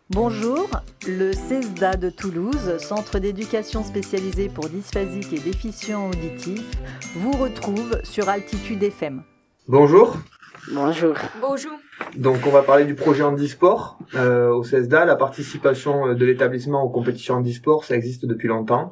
Bonjour, le CESDA de Toulouse, centre d'éducation spécialisé pour dysphasiques et déficients auditifs, vous retrouve sur Altitude FM. Bonjour. Bonjour. Bonjour. Donc on va parler du projet handisport au CESDA. La participation de l'établissement aux compétitions handisport, ça existe depuis longtemps.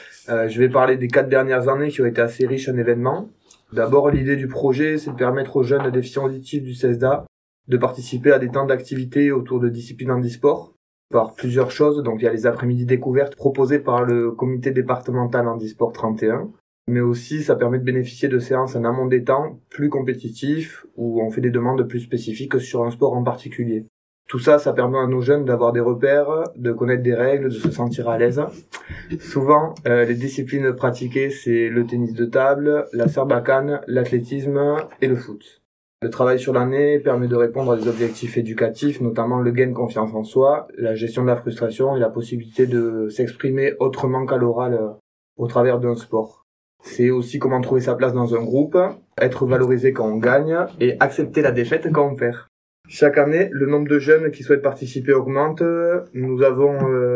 Je vais parler des 4 dernières années qui ont été assez riches en événements. D'abord, l'idée du projet, c'est de permettre aux jeunes déficients auditifs du CESDA de participer à des temps d'activité autour de disciplines handisport par plusieurs choses. Donc il y a les après-midi découvertes proposées par le comité départemental handisport 31. Mais aussi, ça permet de bénéficier de séances en amont des temps plus compétitifs où on fait des demandes plus spécifiques sur un sport en particulier. Tout ça, ça permet à nos jeunes d'avoir des repères, de connaître des règles, de se sentir à l'aise. Souvent, les disciplines pratiquées, c'est le tennis de table, la sarbacane, l'athlétisme et le foot. Le travail sur l'année permet de répondre à des objectifs éducatifs, notamment le gain de confiance en soi, la gestion de la frustration et la possibilité de s'exprimer autrement qu'à l'oral au travers d'un sport. C'est aussi comment trouver sa place dans un groupe, être valorisé quand on gagne et accepter la défaite quand on perd. Chaque année, le nombre de jeunes qui souhaitent participer augmente. Nous avons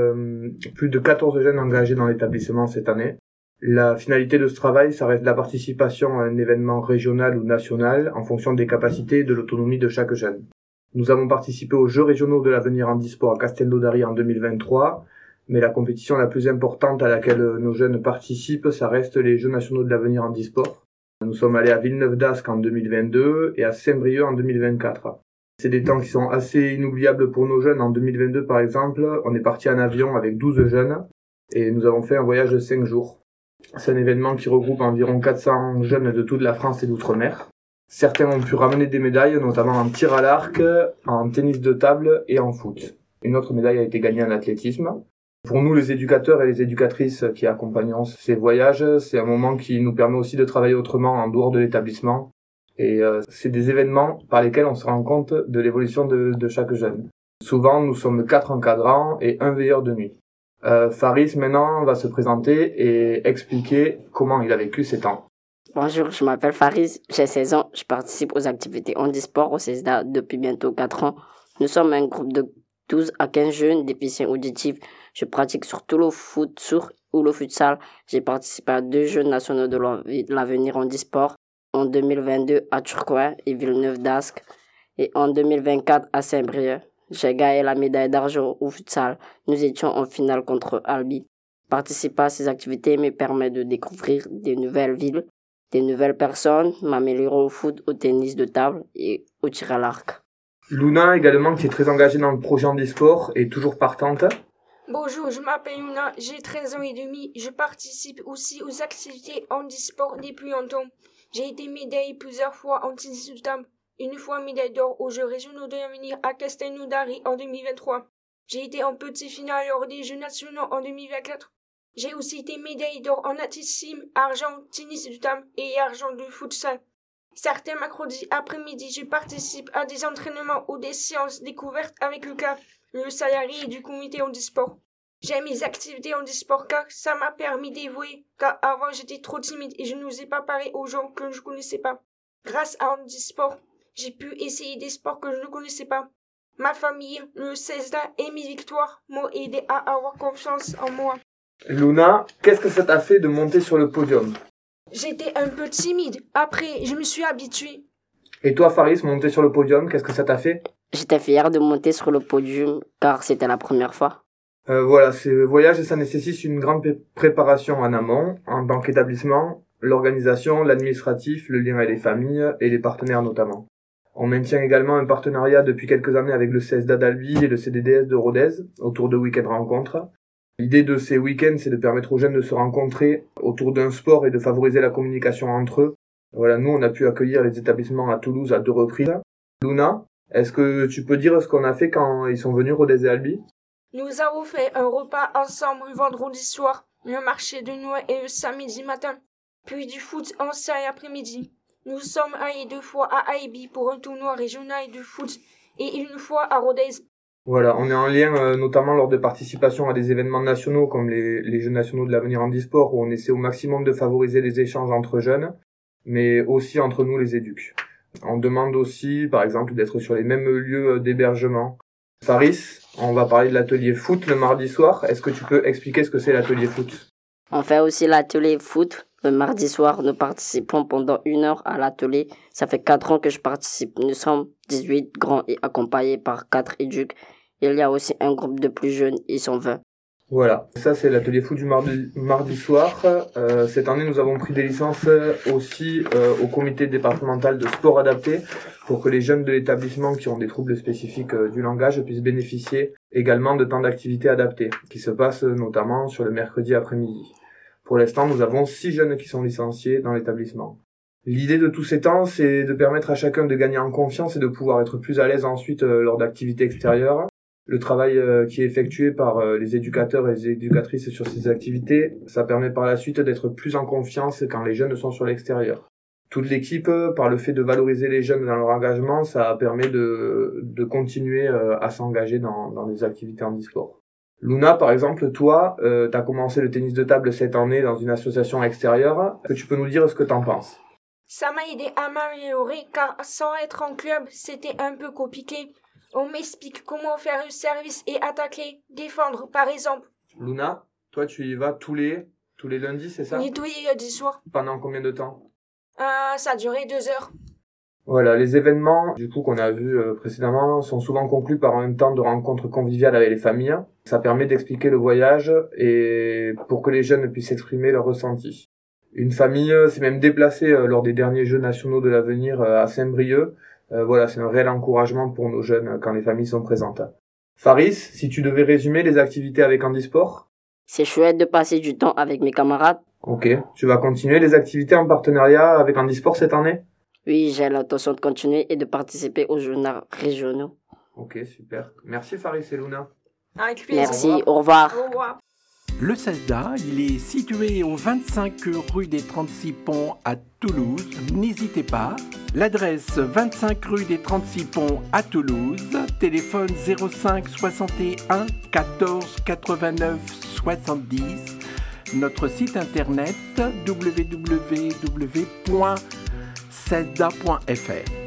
plus de 14 jeunes engagés dans l'établissement cette année. La finalité de ce travail, ça reste la participation à un événement régional ou national en fonction des capacités et de l'autonomie de chaque jeune. Nous avons participé aux Jeux régionaux de l'avenir handisport à Castelnaudary en 2023, mais la compétition la plus importante à laquelle nos jeunes participent, ça reste les Jeux nationaux de l'avenir handisport. Nous sommes allés à Villeneuve d'Ascq en 2022 et à Saint-Brieuc en 2024. C'est des temps qui sont assez inoubliables pour nos jeunes. En 2022, par exemple, on est parti en avion avec 12 jeunes et nous avons fait un voyage de 5 jours. C'est un événement qui regroupe environ 400 jeunes de toute la France et d'outre-mer. Certains ont pu ramener des médailles, notamment en tir à l'arc, en tennis de table et en foot. Une autre médaille a été gagnée en athlétisme. Pour nous, les éducateurs et les éducatrices qui accompagnons ces voyages, c'est un moment qui nous permet aussi de travailler autrement en dehors de l'établissement. Et c'est des événements par lesquels on se rend compte de l'évolution de chaque jeune. Souvent, nous sommes 4 encadrants et un veilleur de nuit. Faris, maintenant, va se présenter et expliquer comment il a vécu ces temps. Bonjour, je m'appelle Faris, j'ai 16 ans, je participe aux activités handisport au CESDA depuis bientôt 4 ans. Nous sommes un groupe de 12 à 15 jeunes déficients auditifs. Je pratique surtout le foot sourd ou le futsal. J'ai participé à 2 Jeux nationaux de l'avenir handisport en 2022 à Tourcoing et Villeneuve d'Ascq et en 2024 à Saint-Brieuc. J'ai gagné la médaille d'argent au futsal. Nous étions en finale contre Albi. Participer à ces activités me permet de découvrir des nouvelles villes, des nouvelles personnes, m'améliorer au foot, au tennis de table et au tir à l'arc. Luna également, qui est très engagée dans le projet handisport, est toujours partante. Bonjour, je m'appelle Luna, j'ai 13 ans et demi. Je participe aussi aux activités handisport depuis longtemps. J'ai été médaillée plusieurs fois en tennis de table. Une fois médaille d'or aux Jeux régionaux de l'avenir à Castelnaudary en 2023. J'ai été en petit finale lors des Jeux nationaux en 2024. J'ai aussi été médaille d'or en athlétisme, argent, tennis de table et argent de futsal. Certains mercredis après-midi, je participe à des entraînements ou des séances découvertes avec le CAP, le salarié du comité handisport. J'aime les activités handisport car ça m'a permis d'évoluer, car avant j'étais trop timide et je n'osais pas parler aux gens que je ne connaissais pas. Grâce à handisport, j'ai pu essayer des sports que je ne connaissais pas. Ma famille, le CESDA et mes victoires m'ont aidé à avoir confiance en moi. Luna, qu'est-ce que ça t'a fait de monter sur le podium ? J'étais un peu timide. Après, je me suis habituée. Et toi, Faris, monter sur le podium, qu'est-ce que ça t'a fait ? J'étais fière de monter sur le podium car c'était la première fois. Voilà, ces voyages, ça nécessite une grande préparation en amont, en tant qu'établissement, l'organisation, l'administratif, le lien avec les familles et les partenaires notamment. On maintient également un partenariat depuis quelques années avec le CESDA d'Albi et le CDDS de Rodez autour de week-ends rencontres. L'idée de ces week-ends, c'est de permettre aux jeunes de se rencontrer autour d'un sport et de favoriser la communication entre eux. Voilà, nous, on a pu accueillir les établissements à Toulouse à 2 reprises. Luna, est-ce que tu peux dire ce qu'on a fait quand ils sont venus Rodez et Albi ? Nous avons fait un repas ensemble le vendredi soir, le marché de Noël et le samedi matin, puis du foot en samedi après-midi. Nous sommes allés 2 fois à Albi pour un tournoi régional de foot et une fois à Rodez. Voilà, on est en lien notamment lors de participation à des événements nationaux comme les Jeux nationaux de l'avenir handisport où on essaie au maximum de favoriser les échanges entre jeunes, mais aussi entre nous les éducs. On demande aussi, par exemple, d'être sur les mêmes lieux d'hébergement. Faris, on va parler de l'atelier foot le mardi soir. Est-ce que tu peux expliquer ce que c'est l'atelier foot? On fait aussi l'atelier foot. Le mardi soir, nous participons pendant 1 heure à l'atelier. Ça fait 4 ans que je participe. Nous sommes 18 grands et accompagnés par 4 éduques. Il y a aussi un groupe de plus jeunes, ils sont 20. Voilà, ça c'est l'atelier foot du mardi soir. Cette année, nous avons pris des licences aussi au comité départemental de sport adapté pour que les jeunes de l'établissement qui ont des troubles spécifiques du langage puissent bénéficier également de temps d'activité adapté, qui se passe notamment sur le mercredi après-midi. Pour l'instant, nous avons 6 jeunes qui sont licenciés dans l'établissement. L'idée de tous ces temps, c'est de permettre à chacun de gagner en confiance et de pouvoir être plus à l'aise ensuite lors d'activités extérieures. Le travail qui est effectué par les éducateurs et les éducatrices sur ces activités, ça permet par la suite d'être plus en confiance quand les jeunes sont sur l'extérieur. Toute l'équipe, par le fait de valoriser les jeunes dans leur engagement, ça permet de continuer à s'engager dans des activités handisport. Luna, par exemple, toi, tu as commencé le tennis de table cette année dans une association extérieure. Est-ce que tu peux nous dire ce que tu en penses? Ça m'a aidé à m'améliorer car sans être en club, c'était un peu compliqué. On m'explique comment faire un service et attaquer, défendre par exemple. Luna, toi tu y vas tous les lundis, c'est ça? Oui, tous les lundis soirs. Pendant combien de temps? Ça a duré 2 heures. Voilà, les événements, du coup, qu'on a vus précédemment, sont souvent conclus par un temps de rencontre conviviale avec les familles. Ça permet d'expliquer le voyage et pour que les jeunes puissent exprimer leurs ressentis. Une famille s'est même déplacée lors des derniers Jeux nationaux de l'avenir à Saint-Brieuc. Voilà, c'est un réel encouragement pour nos jeunes quand les familles sont présentes. Faris, si tu devais résumer les activités avec Handisport? C'est chouette de passer du temps avec mes camarades. Ok, tu vas continuer les activités en partenariat avec Handisport cette année? Oui, j'ai l'intention de continuer et de participer aux journaux régionaux. Ok, super. Merci Faris et Luna. Avec plaisir. Merci, au revoir. Au revoir. Le CESDA, il est situé au 25 rue des 36 Ponts à Toulouse. N'hésitez pas. L'adresse 25 rue des 36 Ponts à Toulouse. Téléphone 05 61 14 89 70. Notre site internet www.cesda.fr.